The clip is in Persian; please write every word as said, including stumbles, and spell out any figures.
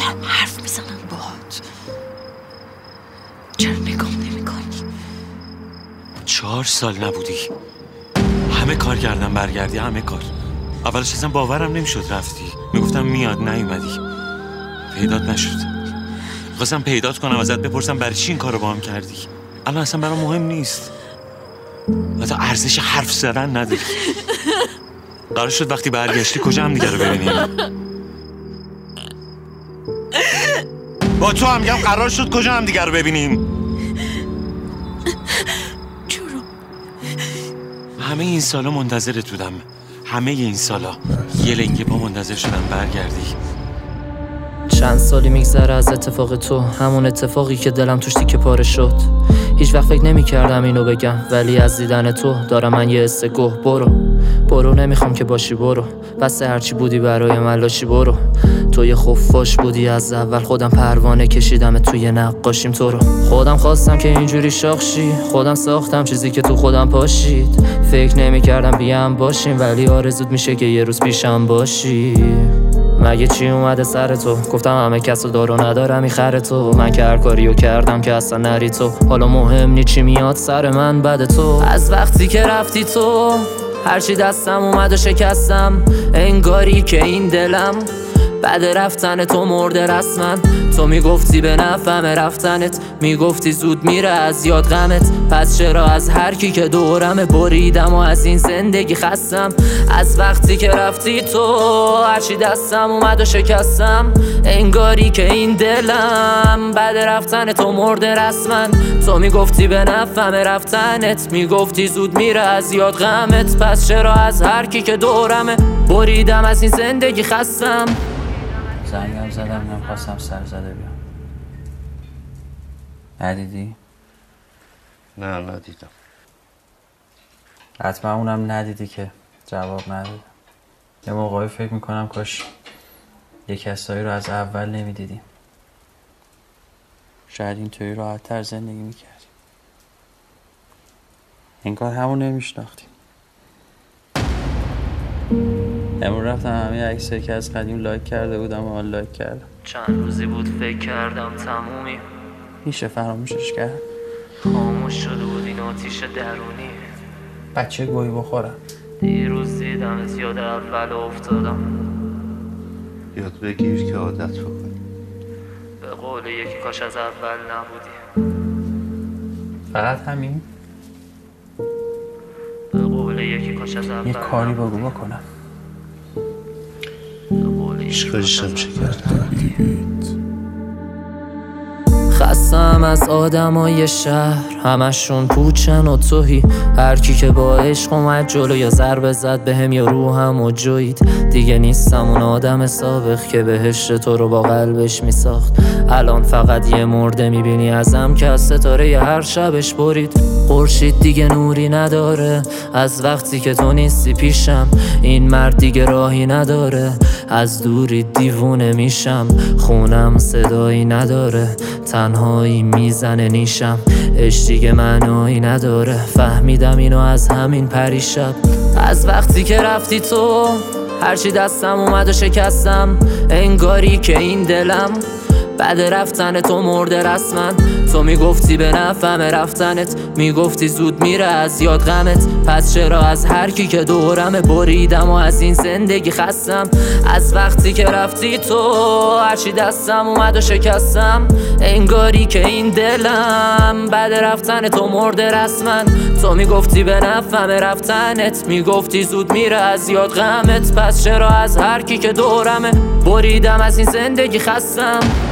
دارم حرف میزنم باهات، چرا نگام نمی کنی؟ چهار سال نبودی، همه کار کردم برگردی، همه کار. اولش اصلا باورم نمیشد رفتی، میگفتم میاد، نیومدی، پیدات نشد. خواستم پیدات کنم ازت بپرسم برای چی این کارو با هم کردی. الان اصلا برام مهم نیست، حتی ارزش حرف زدن نداری. قرار شد وقتی برگشتی کجا هم دیگه رو ببینیم. با تو هم میگم قرار شد کجا هم دیگه رو ببینیم. چرا؟ همه این سالا منتظرت بودم، همه این سالا یه لنگه پا منتظر شدم برگردی. چند سالی میگذره از اتفاق تو، همون اتفاقی که دلم توش تیکه پاره شد. هیچ وقت فکر نمی کردم اینو بگم، ولی از دیدن تو دارم من یه حس گوه. برو برو نمیخوام که باشی، برو بس هرچی بودی برای من لاشی. برو تو یه خفاش بودی از اول، خودم پروانه کشیدم توی نقاشیم تو رو. خودم خواستم که اینجوری شاخشی، خودم ساختم چیزی که تو خودم پاشید. فکر نمی کردم بیام باشیم، ولی آرزوت میشه که یه روز پیشم باشی. مگه چی اومده سر تو؟ گفتم همه کسو دارو ندارم میخره تو. من که هر کاریو کردم که اصلا نری تو. حالا مهم نی چی میاد سر من بعد تو. از وقتی که رفتی تو هرچی دستم اومد و شکستم، انگاری که این دلم بعد رفتن تو مرده رسما. تو میگفتی به نفهم رفتنت، میگفتی زود میره از یاد غمت. پس چرا از هر کی که دورمه بریدم و از این زندگی خستم. از وقتی که رفتی تو هرچی دستم اومد و شکستم، انگاری که این دلم بعد رفتن تو مرده رسما. تو میگفتی به نفهم رفتنت، میگفتی زود میره از یاد غمت. پس چرا از هر کی که دورمه بریدم از این زندگی خستم. زنگم زدم نمیخواستم سر زده بیام. ندیدی؟ نه ندیدم. حتما اونم ندیدی که جواب ندادم. یه موقعی فکر میکنم کاش یه کسایی رو از اول نمیدیدیم، شاید اینطوری راحت تر زندگی میکردیم. انگار همون نمیشناختیم. امروز رفتم همه عکسایی که از قدیم لایک کرده بودم و آن لایک کردم. چند روزی بود فکر کردم تمومی، میشه فراموشش کرد؟ خاموش شده بود این آتیش درونی. بچه گویی بخورم. دیروز دیدمت یاد اول افتادم. یاد بگیر که عادت بکنی. به قول یکی کاش از اول نبودی. فقط همین؟ به قول یکی کاش از اول یه کاری بگو بکنم. اشکالش نمیشه کرد. خستم از آدمای شهر، همشون پوچن و توهی. هر کی که با عشق اومد جلو یا ضربه زد بهم یا روحم و جوید. دیگه نیستم اون آدم سابق که بهشت تو رو با قلبش میساخت. الان فقط یه مرده میبینی ازم که از ستاره ی هر شبش برید. خورشید دیگه نوری نداره از وقتی که تو نیستی پیشم. این مرد دیگه راهی نداره، از دوری دیوونه میشم. خونم صدایی نداره، تنهایی میزنه نیشم. عشق دیگه معنایی نداره، فهمیدم اینو از همین پریشب. از وقتی که رفتی تو هرچی دستم اومد و شکستم، انگاری که این دلم بعد رفتن تو مرده رسما. تو میگفتی به نفهم رفتنت، میگفتی زود میره از یاد غمت. پس چرا از هر کی که دورمه بریدم و از این زندگی خستم. از وقتی که رفتی تو هرچی دستم اومد و شکستم، انگاری که این دلم بعد رفتن تو مرده رسما. تو میگفتی به نفهم رفتنت، میگفتی زود میره از یاد غمت. پس چرا از هر کی که دورمه بریدم از این زندگی خستم.